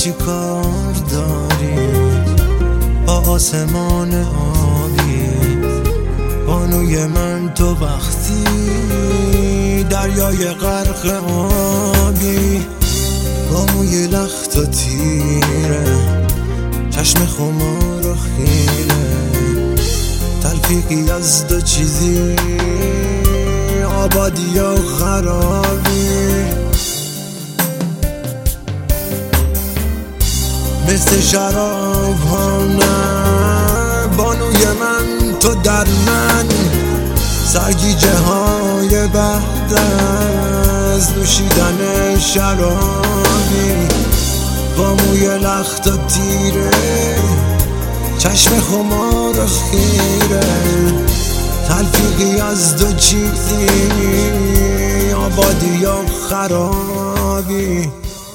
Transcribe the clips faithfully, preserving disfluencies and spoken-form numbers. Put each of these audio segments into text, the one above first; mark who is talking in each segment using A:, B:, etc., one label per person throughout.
A: چی کار داری با آسمان آبی؟ بانوی من تو وقتی دریای غرق آبی، با موی لخت و تیره، چشم خمار و خیره، تلفیقی از دو چیزی، آبادی و خرابی. مثل شراب ها نه بانوی من تو در من، سرگیجه های بعد از نوشیدن شرابی، با موی لخت و تیره، چشم خمار و خیره، تلفیقی از دو چیزی، آبادی و خرابی.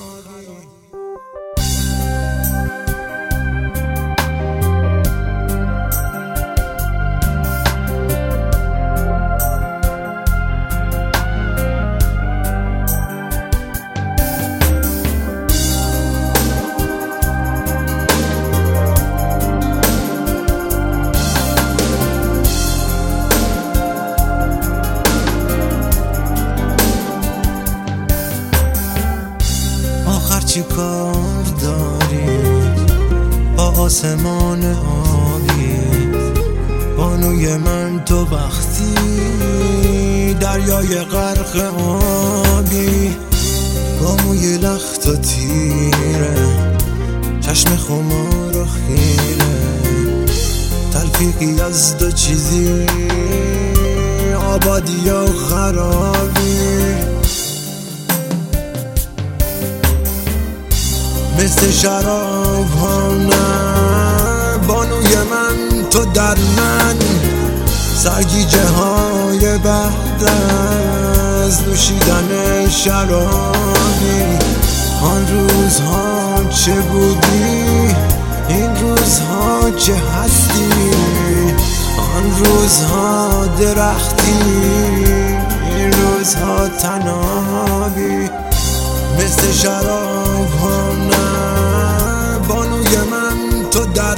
A: چی کار داری با آسمان آبی؟ بانوی من تو وقتی دریای غرق آبی، با موی لخت و تیره، چشم خمار و خیره، تلفیقی از دو چیزی، آبادی و خرابی. مثل شراب ها نه بانوی من تو در من، سرگیجه های بعد از نوشیدن شرابی. آن روزها چه بودی، این روزها چه هستی، آن روزها درختی، این روزها تنابی. مثل شراب ها نه بانوی من تو در